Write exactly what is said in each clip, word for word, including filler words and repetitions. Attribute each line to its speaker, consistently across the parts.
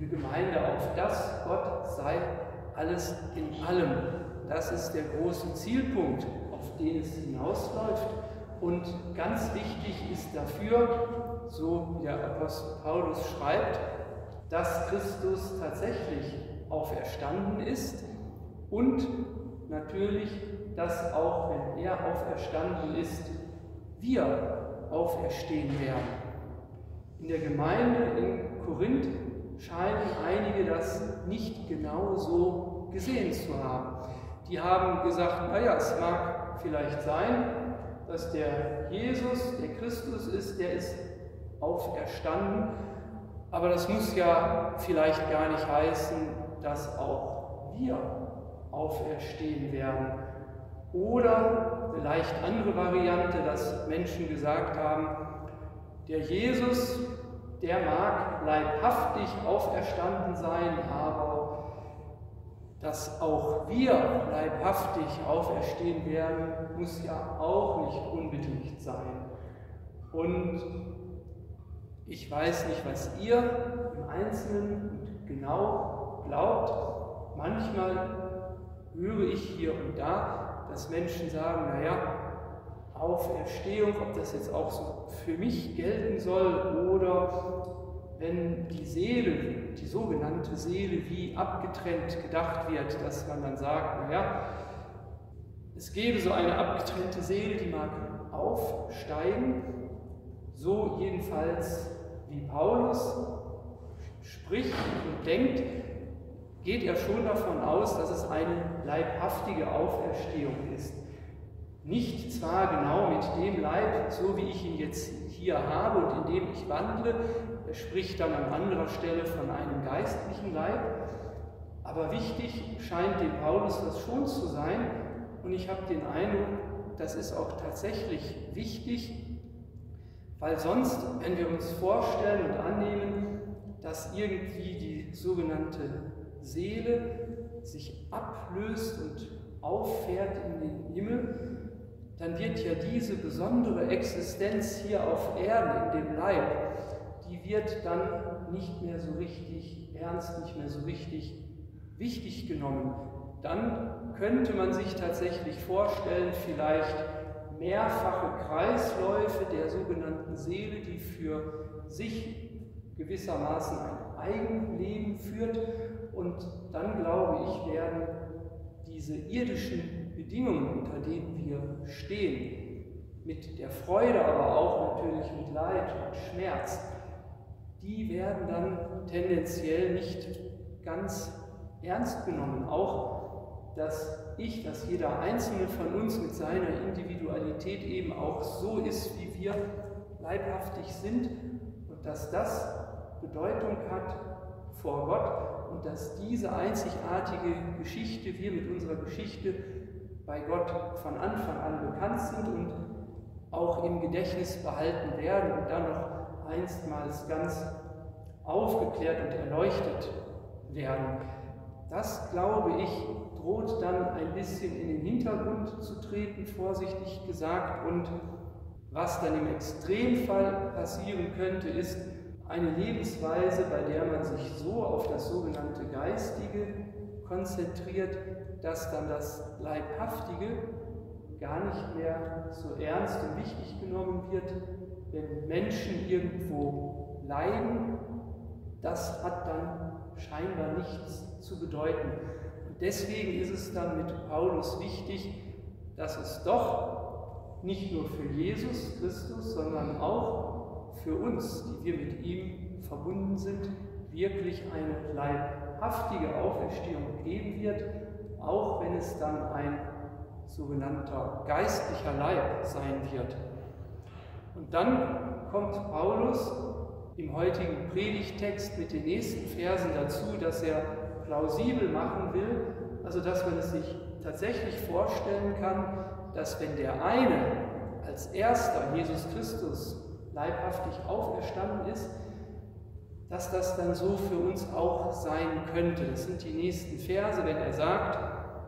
Speaker 1: liebe Gemeinde, auf das Gott sei alles in allem. Das ist der große Zielpunkt, auf den es hinausläuft. Und ganz wichtig ist dafür, so wie der Apostel Paulus schreibt, dass Christus tatsächlich auferstanden ist und natürlich, dass auch wenn er auferstanden ist, wir auferstehen werden. In der Gemeinde in Korinth scheinen einige das nicht genau so gesehen zu haben. Die haben gesagt, naja, es mag vielleicht sein, dass der Jesus, der Christus ist, der ist auferstanden, aber das muss ja vielleicht gar nicht heißen, dass auch wir auferstehen werden. Oder eine leicht andere Variante, dass Menschen gesagt haben, der Jesus, der mag leibhaftig auferstanden sein, aber dass auch wir leibhaftig auferstehen werden, muss ja auch nicht unbedingt sein. Und ich weiß nicht, was ihr im Einzelnen genau glaubt. Manchmal höre ich hier und da, dass Menschen sagen, naja, Auferstehung, ob das jetzt auch so für mich gelten soll oder wenn die Seele, die sogenannte Seele, wie abgetrennt gedacht wird, dass man dann sagt, naja, es gäbe so eine abgetrennte Seele, die mag aufsteigen, so jedenfalls wie Paulus spricht und denkt, geht er schon davon aus, dass es eine leibhaftige Auferstehung ist. Nicht zwar genau mit dem Leib, so wie ich ihn jetzt hier habe und in dem ich wandle, er spricht dann an anderer Stelle von einem geistlichen Leib, aber wichtig scheint dem Paulus das schon zu sein und ich habe den Eindruck, das ist auch tatsächlich wichtig, weil sonst, wenn wir uns vorstellen und annehmen, dass irgendwie die sogenannte Seele sich ablöst und auffährt in den Himmel, dann wird ja diese besondere Existenz hier auf Erden, in dem Leib, die wird dann nicht mehr so richtig ernst, nicht mehr so richtig wichtig genommen. Dann könnte man sich tatsächlich vorstellen, vielleicht mehrfache Kreisläufe der sogenannten Seele, die für sich gewissermaßen ein Eigenleben führt. Und dann, glaube ich, werden diese irdischen Bedingungen, unter denen wir stehen, mit der Freude, aber auch natürlich mit Leid und Schmerz, die werden dann tendenziell nicht ganz ernst genommen. Auch, dass ich, dass jeder Einzelne von uns mit seiner Individualität eben auch so ist, wie wir leibhaftig sind und dass das Bedeutung hat vor Gott und dass diese einzigartige Geschichte, wir mit unserer Geschichte bei Gott von Anfang an bekannt sind und auch im Gedächtnis behalten werden und dann noch einstmals ganz aufgeklärt und erleuchtet werden. Das, glaube ich, droht dann ein bisschen in den Hintergrund zu treten, vorsichtig gesagt. Und was dann im Extremfall passieren könnte, ist eine Lebensweise, bei der man sich so auf das sogenannte Geistige konzentriert, dass dann das Leibhaftige gar nicht mehr so ernst und wichtig genommen wird, wenn Menschen irgendwo leiden. Das hat dann scheinbar nichts zu bedeuten. Und deswegen ist es dann mit Paulus wichtig, dass es doch nicht nur für Jesus Christus, sondern auch für uns, die wir mit ihm verbunden sind, wirklich eine leibhaftige Auferstehung geben wird, auch wenn es dann ein sogenannter geistlicher Leib sein wird. Und dann kommt Paulus im heutigen Predigttext mit den nächsten Versen dazu, dass er plausibel machen will, also dass man es sich tatsächlich vorstellen kann, dass wenn der eine als erster, Jesus Christus, leibhaftig auferstanden ist, dass das dann so für uns auch sein könnte. Das sind die nächsten Verse, wenn er sagt,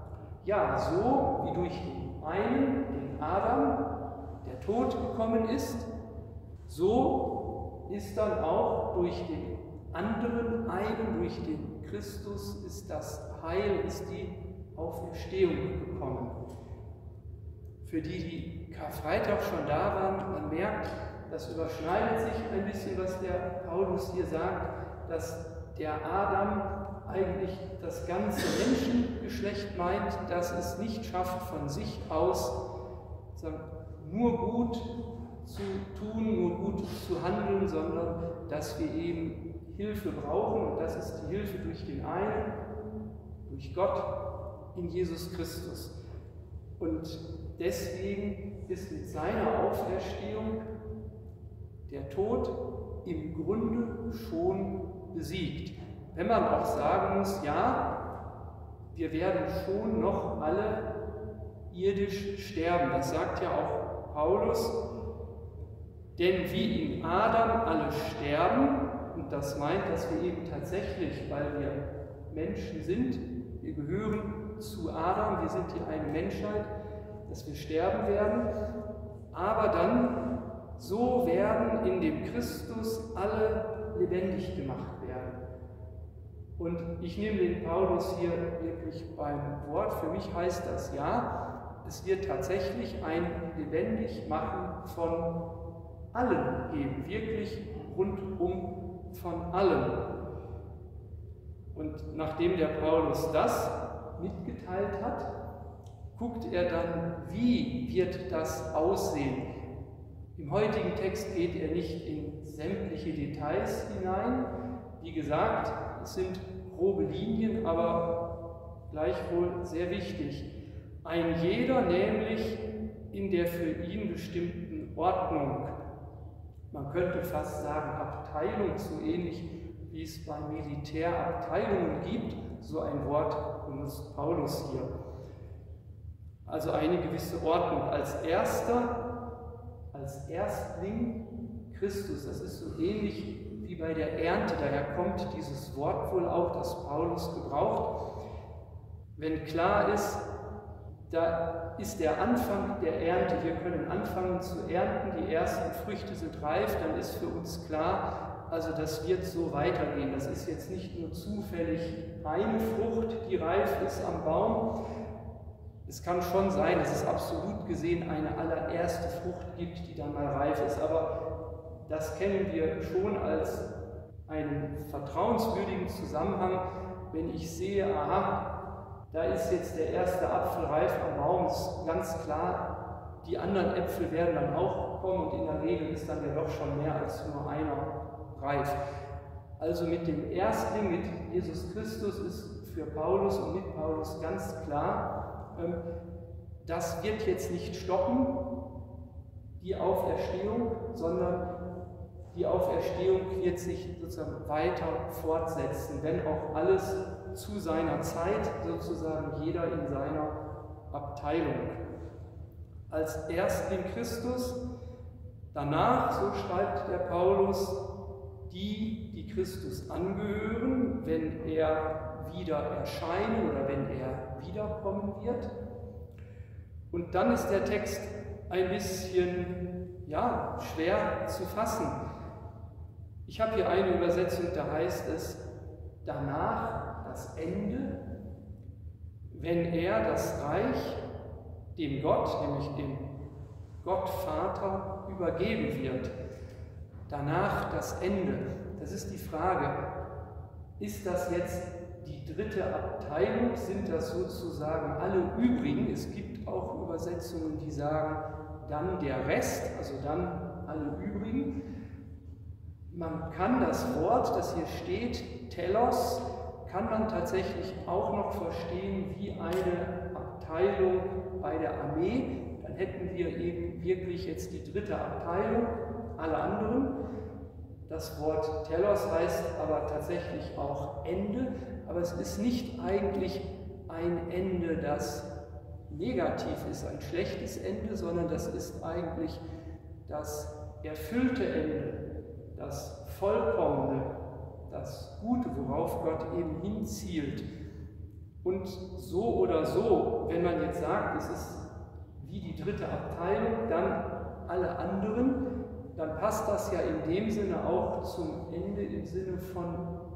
Speaker 1: ja, so wie durch den einen, den Adam, der Tod gekommen ist, so ist dann auch durch den anderen einen, durch den Christus ist das Heil, ist die Auferstehung gekommen. Für die, die Karfreitag schon da waren, man merkt, das überschneidet sich ein bisschen, was der Paulus hier sagt, dass der Adam eigentlich das ganze Menschengeschlecht meint, dass es nicht schafft, von sich aus nur gut zu tun, nur gut zu handeln, sondern dass wir eben Hilfe brauchen, und das ist die Hilfe durch den einen, durch Gott in Jesus Christus. Und deswegen ist mit seiner Auferstehung der Tod im Grunde schon besiegt. Wenn man auch sagen muss, ja, wir werden schon noch alle irdisch sterben. Das sagt ja auch Paulus. Denn wie in Adam alle sterben, und das meint, dass wir eben tatsächlich, weil wir Menschen sind, wir gehören zu Adam, wir sind hier eine Menschheit, dass wir sterben werden, aber dann so werden in dem Christus alle lebendig gemacht werden. Und ich nehme den Paulus hier wirklich beim Wort. Für mich heißt das ja, es wird tatsächlich ein Lebendigmachen von allen geben, wirklich rundum von allen. Und nachdem der Paulus das mitgeteilt hat, guckt er dann, wie wird das aussehen. Im heutigen Text geht er nicht in sämtliche Details hinein. Wie gesagt, es sind grobe Linien, aber gleichwohl sehr wichtig. Ein jeder nämlich in der für ihn bestimmten Ordnung. Man könnte fast sagen Abteilung, so ähnlich wie es bei Militärabteilungen gibt. So ein Wort benutzt Paulus hier. Also eine gewisse Ordnung. Als erster, als Erstling Christus. Das ist so ähnlich wie bei der Ernte. Daher kommt dieses Wort wohl auch, das Paulus gebraucht. Wenn klar ist, da ist der Anfang der Ernte, wir können anfangen zu ernten, die ersten Früchte sind reif, dann ist für uns klar, also das wird so weitergehen. Das ist jetzt nicht nur zufällig eine Frucht, die reif ist am Baum. Es kann schon sein, dass es absolut gesehen eine allererste Frucht gibt, die dann mal reif ist, aber das kennen wir schon als einen vertrauenswürdigen Zusammenhang, wenn ich sehe, aha, da ist jetzt der erste Apfel reif am Baum, ist ganz klar, die anderen Äpfel werden dann auch kommen und in der Regel ist dann ja doch schon mehr als nur einer reif. Also mit dem Erstling, mit Jesus Christus ist für Paulus und mit Paulus ganz klar, das wird jetzt nicht stoppen, die Auferstehung, sondern die Auferstehung wird sich sozusagen weiter fortsetzen, wenn auch alles zu seiner Zeit, sozusagen jeder in seiner Abteilung. Als Erstling Christus, danach, so schreibt der Paulus, die, die Christus angehören, wenn er wieder erscheinen oder wenn er wiederkommen wird. Und dann ist der Text ein bisschen ja, schwer zu fassen. Ich habe hier eine Übersetzung, da heißt es, danach das Ende, wenn er das Reich dem Gott, nämlich dem Gott Vater, übergeben wird. Danach das Ende. Das ist die Frage, ist das jetzt die dritte Abteilung? Sind das sozusagen alle übrigen? Es gibt auch Übersetzungen, die sagen, dann der Rest, also dann alle übrigen. Man kann das Wort, das hier steht, Telos, kann man tatsächlich auch noch verstehen wie eine Abteilung bei der Armee. Dann hätten wir eben wirklich jetzt die dritte Abteilung, alle anderen. Das Wort Telos heißt aber tatsächlich auch Ende, aber es ist nicht eigentlich ein Ende, das negativ ist, ein schlechtes Ende, sondern das ist eigentlich das erfüllte Ende, das vollkommene, das Gute, worauf Gott eben hinzielt. Und so oder so, wenn man jetzt sagt, es ist wie die dritte Abteilung, dann alle anderen, dann passt das ja in dem Sinne auch zum Ende im Sinne von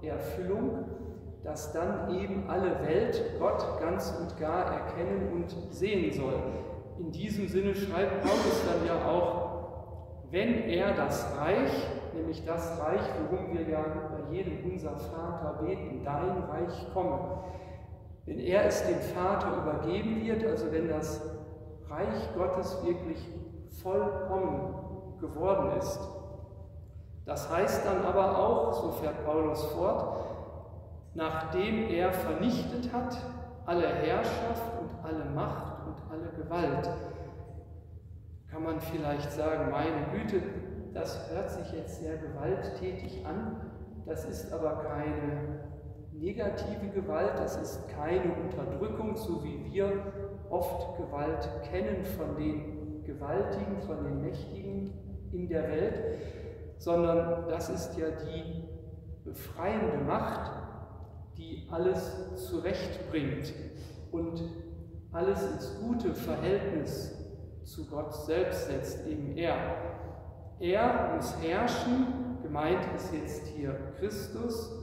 Speaker 1: Erfüllung, dass dann eben alle Welt Gott ganz und gar erkennen und sehen soll. In diesem Sinne schreibt Paulus dann ja auch, wenn er das Reich, nämlich das Reich, worum wir ja bei jedem Unser Vater beten, dein Reich komme, wenn er es dem Vater übergeben wird, also wenn das Reich Gottes wirklich vollkommen geworden ist. Das heißt dann aber auch, so fährt Paulus fort, nachdem er vernichtet hat alle Herrschaft und alle Macht und alle Gewalt, kann man vielleicht sagen, meine Güte, das hört sich jetzt sehr gewalttätig an, das ist aber keine negative Gewalt, das ist keine Unterdrückung, so wie wir oft Gewalt kennen von den Gewaltigen, von den Mächtigen in der Welt, sondern das ist ja die befreiende Macht, die alles zurechtbringt und alles ins gute Verhältnis zu Gott selbst setzt, eben er. Er muss herrschen, gemeint ist jetzt hier Christus,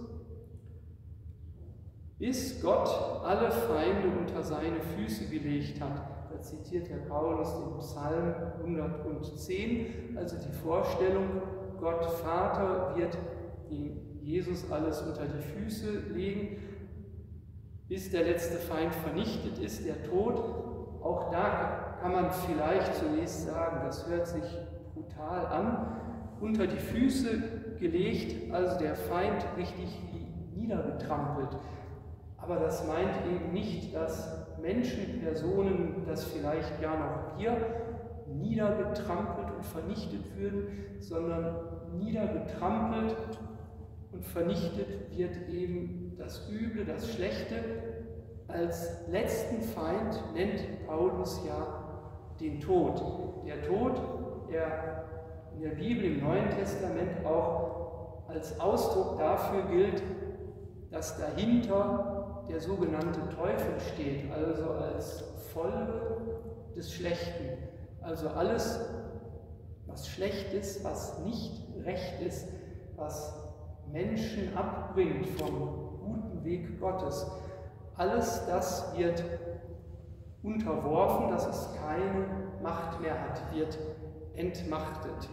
Speaker 1: bis Gott alle Feinde unter seine Füße gelegt hat. Da zitiert Herr Paulus den Psalm hundertzehn, also die Vorstellung, Gott Vater wird ihm Jesus alles unter die Füße legen, bis der letzte Feind vernichtet ist, der Tod. Auch da kann man vielleicht zunächst sagen, das hört sich brutal an, unter die Füße gelegt, also der Feind richtig niedergetrampelt. Aber das meint eben nicht, dass Menschen, Personen, das vielleicht ja noch wir, niedergetrampelt und vernichtet würden, sondern niedergetrampelt und vernichtet wird eben das Üble, das Schlechte. Als letzten Feind nennt Paulus ja den Tod. Der Tod, der in der Bibel im Neuen Testament auch als Ausdruck dafür gilt, dass dahinter der sogenannte Teufel steht, also als Folge des Schlechten. Also alles, was schlecht ist, was nicht recht ist, was Menschen abbringt vom guten Weg Gottes, alles das wird unterworfen, dass es keine Macht mehr hat, wird entmachtet.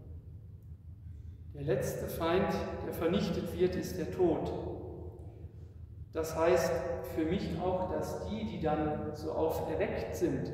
Speaker 1: Der letzte Feind, der vernichtet wird, ist der Tod. Das heißt für mich auch, dass die, die dann so auferweckt sind,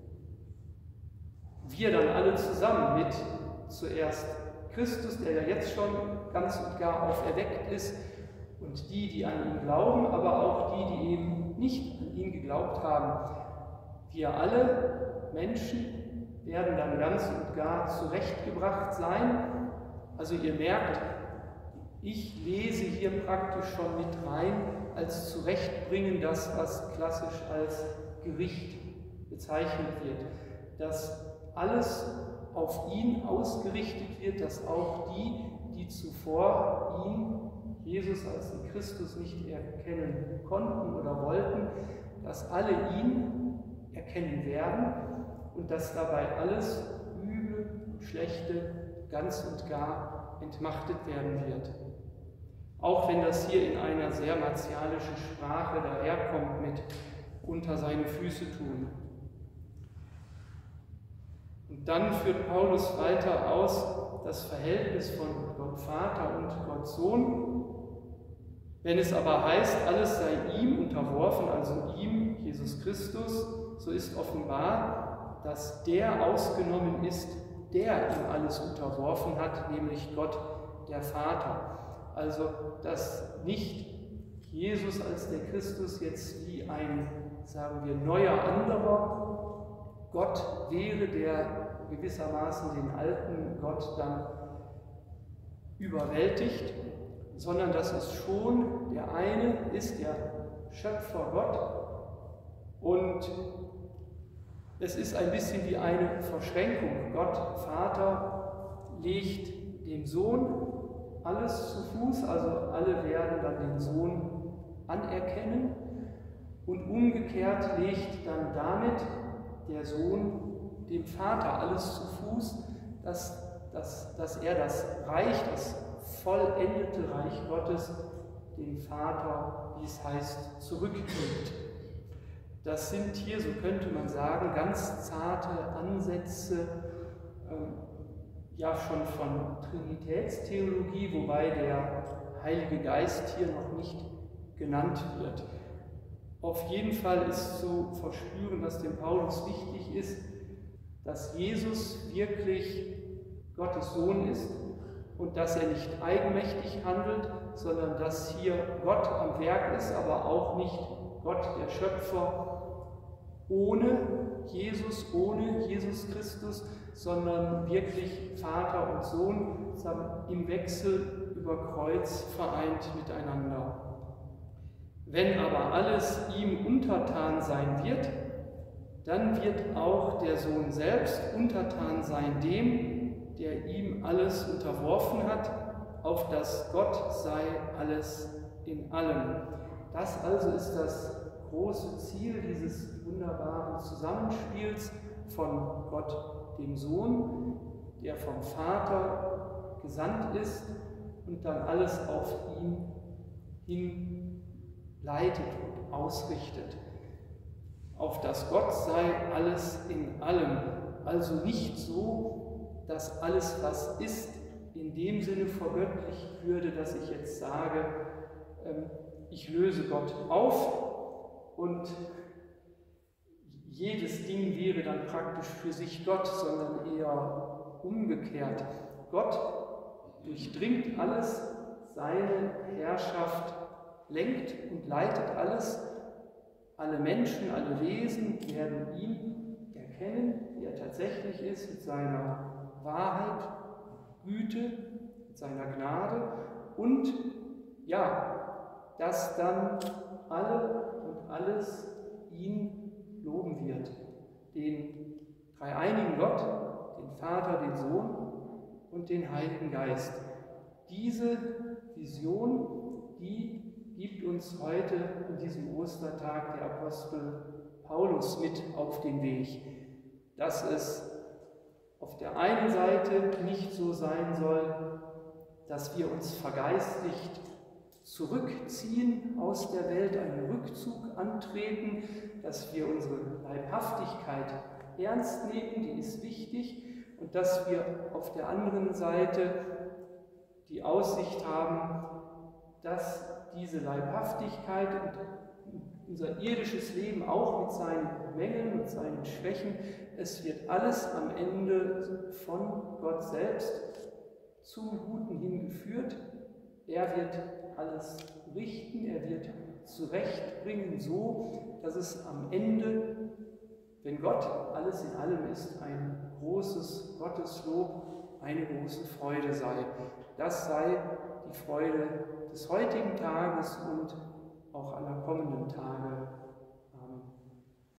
Speaker 1: wir dann alle zusammen mit zuerst Christus, der ja jetzt schon ganz und gar auferweckt ist, und die, die an ihn glauben, aber auch die, die eben nicht an ihn geglaubt haben. Wir alle Menschen werden dann ganz und gar zurechtgebracht sein. Also ihr merkt, ich lese hier praktisch schon mit rein, als Zurechtbringen das, was klassisch als Gericht bezeichnet wird. Dass alles auf ihn ausgerichtet wird, dass auch die, die zuvor ihn, Jesus als den Christus, nicht erkennen konnten oder wollten, dass alle ihn erkennen werden und dass dabei alles Üble und Schlechte ganz und gar entmachtet werden wird. Auch wenn das hier in einer sehr martialischen Sprache daherkommt mit unter seine Füße tun. Und dann führt Paulus weiter aus das Verhältnis von Gott Vater und Gott Sohn. Wenn es aber heißt, alles sei ihm unterworfen, also ihm, Jesus Christus, so ist offenbar, dass der ausgenommen ist, der ihm alles unterworfen hat, nämlich Gott, der Vater. Also, dass nicht Jesus als der Christus jetzt wie ein, sagen wir, neuer anderer Gott wäre, der gewissermaßen den alten Gott dann überwältigt, sondern dass es schon der eine ist, der Schöpfer Gott, und es ist ein bisschen wie eine Verschränkung. Gott, Vater, legt dem Sohn alles zu Fuß, also alle werden dann den Sohn anerkennen, und umgekehrt legt dann damit der Sohn dem Vater alles zu Fuß, dass, dass, dass er das Reich, das vollendete Reich Gottes den Vater, wie es heißt, zurückgibt. Das sind hier, so könnte man sagen, ganz zarte Ansätze, ähm, ja schon von Trinitätstheologie, wobei der Heilige Geist hier noch nicht genannt wird. Auf jeden Fall ist zu verspüren, dass dem Paulus wichtig ist, dass Jesus wirklich Gottes Sohn ist und dass er nicht eigenmächtig handelt, sondern dass hier Gott am Werk ist, aber auch nicht Gott, der Schöpfer, ohne Jesus, ohne Jesus Christus, sondern wirklich Vater und Sohn im Wechsel über Kreuz vereint miteinander. Wenn aber alles ihm untertan sein wird, dann wird auch der Sohn selbst untertan sein dem, der ihm alles unterworfen hat, auf dass Gott sei alles in allem. Das also ist das große Ziel dieses wunderbaren Zusammenspiels von Gott, dem Sohn, der vom Vater gesandt ist und dann alles auf ihn hin leitet und ausrichtet. Auf das Gott sei alles in allem. Also nicht so, dass alles, was ist, in dem Sinne vergöttlicht würde, dass ich jetzt sage, ich löse Gott auf und jedes Ding wäre dann praktisch für sich Gott, sondern eher umgekehrt. Gott durchdringt alles, seine Herrschaft lenkt und leitet alles. Alle Menschen, alle Wesen werden ihn erkennen, wie er tatsächlich ist, mit seiner Wahrheit, Güte, mit seiner Gnade und ja, dass dann alle und alles ihn loben wird. Den dreieinigen Gott, den Vater, den Sohn und den Heiligen Geist. Diese Vision, die gibt uns heute in diesem Ostertag der Apostel Paulus mit auf den Weg, dass es auf der einen Seite nicht so sein soll, dass wir uns vergeistigt zurückziehen aus der Welt, einen Rückzug antreten, dass wir unsere Leibhaftigkeit ernst nehmen, die ist wichtig, und dass wir auf der anderen Seite die Aussicht haben, dass diese Leibhaftigkeit und unser irdisches Leben auch mit seinen Mängeln und seinen Schwächen, es wird alles am Ende von Gott selbst zum Guten hingeführt. Er wird alles richten, er wird zurechtbringen, so dass es am Ende, wenn Gott alles in allem ist, ein großes Gotteslob, eine große Freude sei. Das sei die Freude des heutigen Tages und auch aller kommenden Tage.